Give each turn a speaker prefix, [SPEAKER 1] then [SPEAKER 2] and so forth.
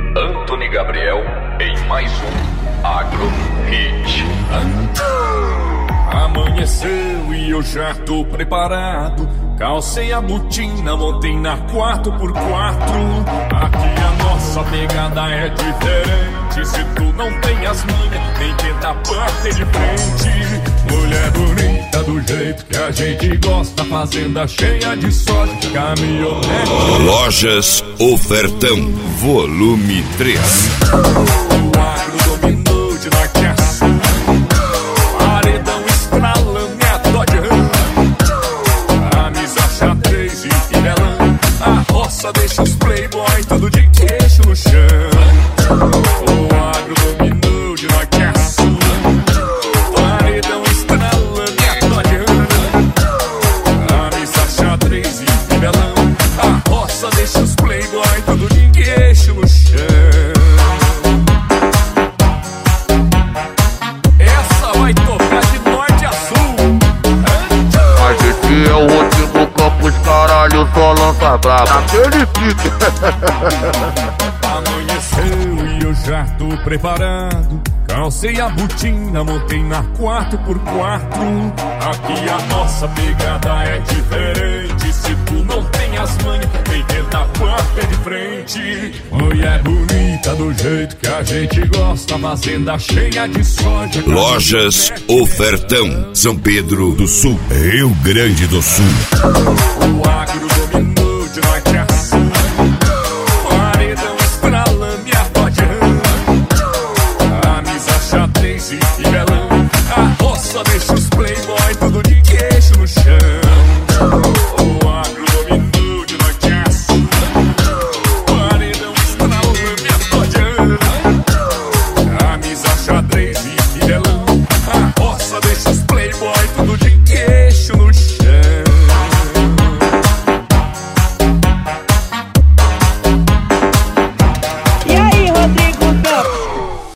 [SPEAKER 1] Antony Gabriel em mais um Agro Hit.
[SPEAKER 2] Amanheceu e eu já tô preparado. Calcei a botina, montei na 4x4. Aqui a nossa pegada é diferente. Se tu não tem as manhas, nem tenta bater de frente. Mulher bonita do jeito que a gente gosta, fazenda cheia de soja, caminhonete.
[SPEAKER 3] Lojas Ofertão, volume 3.
[SPEAKER 2] O agro dominou de norte a sul. Paredão estralando e a Dodge Ram. Camisa xadrez e fivelão. A roça deixa os playboy todo de queixo no chão. O agro dominou de norte a sul. Paredão estralando e a Dodge Ram. Camisa xadrez e fivelão. A roça deixa os playboy todo de queixo no chão. Vai tocar de norte a sul.
[SPEAKER 4] Mas esse é o último campus, caralho, só lança braba. Aquele pique.
[SPEAKER 2] Amanheceu e eu já tô preparado. Calcei a botina, montei na 4x4. Aqui a nossa pegada é diferente. Se tu não tem as manhas, vem tentar bater de frente. Mulher bonita do jeito que a gente gosta, fazenda cheia de soja.
[SPEAKER 3] Lojas Ofertão, São Pedro do Sul, Rio Grande do Sul.
[SPEAKER 2] O agro